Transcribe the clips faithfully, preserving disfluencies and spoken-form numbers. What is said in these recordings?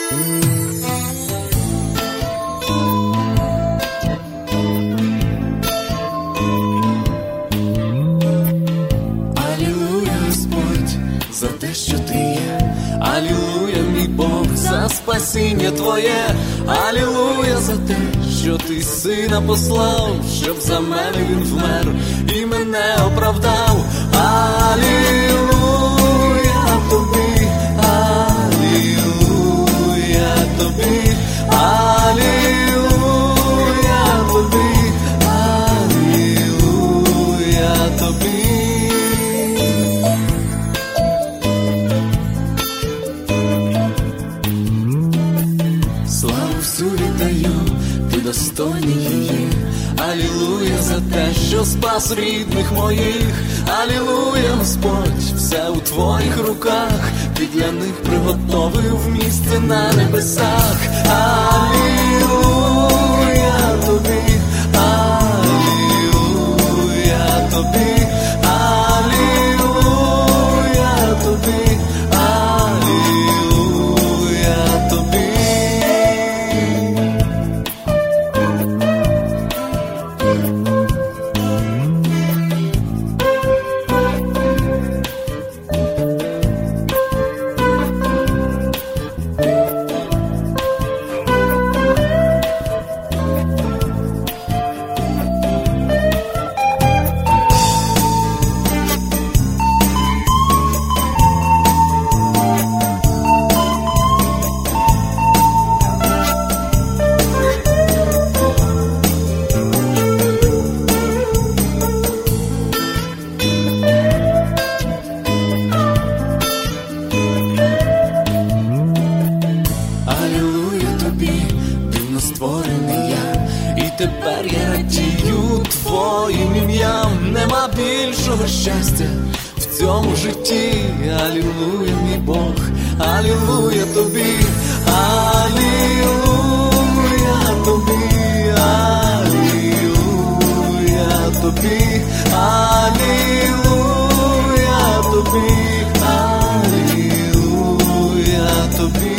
За те, що ти є, алілуя, мій Бог, за спасіння твоє, алілуя, за те, що ти сина послав, щоб за мене він вмер і мене оправдав. Алілуя тобі, алілуя тобі, алілуя тобі, алілуя тобі. Всю віддаю, ти достойний її. Алілуя за те, що спас рідних моїх. Алілуя, Господь, все у твоїх руках. Ти для них приготовив місце на небесах. Алілуя тобі, алілуя тобі, алілуя тобі, алілуя тобі. Створений я, і тепер я радію твоїм ім'ям. Нема більшого щастя в цьому житті. Алілуя, мій Бог, алілуя тобі, алілуя тобі, алілуя тобі, алілуя тобі, алілуя тобі.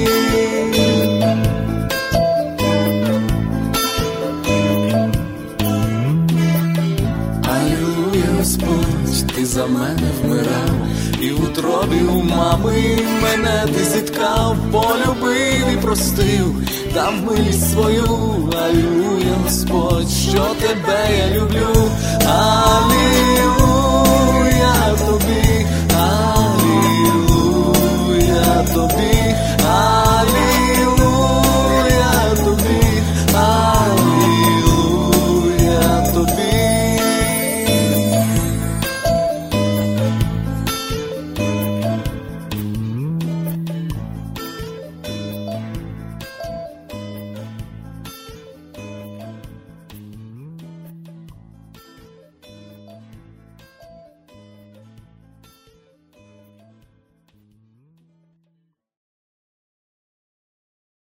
Господь, ти за мене вмирав, і в утробі у мами мене ти зіткав, полюбив і простив, дав милість свою. Алілуя, Господь, що тебе я люблю. Алілуя тобі, алілуя тобі.